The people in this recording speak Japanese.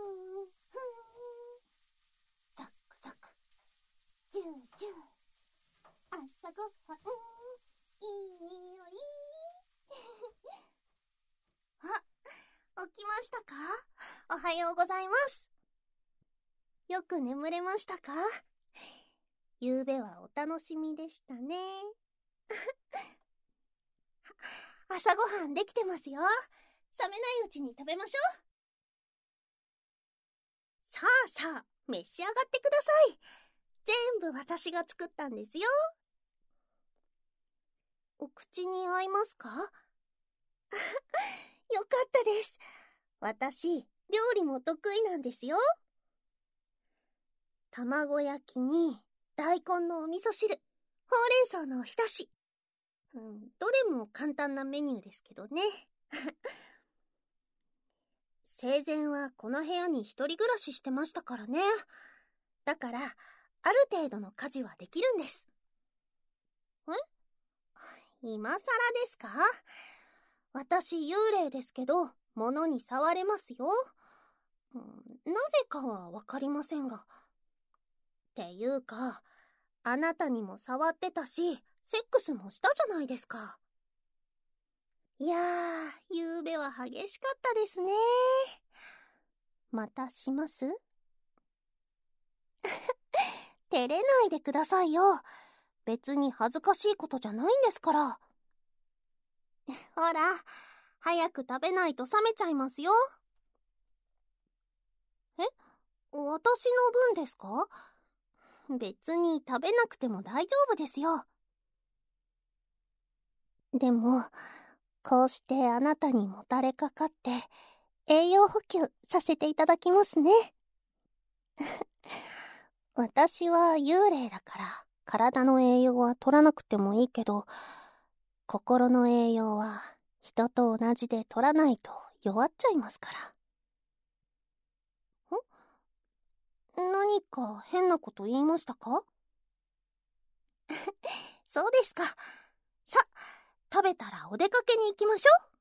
ふん。ザクザク。ジュージュー。朝ごはん、いい匂い。あ、起きましたか？おはようございます。よく眠れましたか？ゆうべはお楽しみでしたね。朝ごはんできてますよ。冷めないうちに食べましょう。さあさあ、召し上がってください。全部私が作ったんですよ。お口に合いますか？よかったです。私、料理も得意なんですよ。卵焼きに大根のお味噌汁、ほうれん草のおひたし。どれも簡単なメニューですけどね。生前はこの部屋に一人暮らししてましたからね。だから、ある程度の家事はできるんです。今更ですか？私幽霊ですけど、物に触れますよ。なぜかはわかりませんが。っていうか、あなたにも触ってたし、セックスもしたじゃないですか。いやー、ゆうべは激しかったですね。またします？照れないでくださいよ。別に恥ずかしいことじゃないんですから。ほら、早く食べないと冷めちゃいますよ。私の分ですか？別に食べなくても大丈夫ですよ。でも、こうしてあなたにもたれかかって栄養補給させていただきますね。私は幽霊だから体の栄養は取らなくてもいいけど、心の栄養は人と同じで取らないと弱っちゃいますから。何か変なこと言いましたか？そうですか。さ、食べたらお出かけに行きましょう。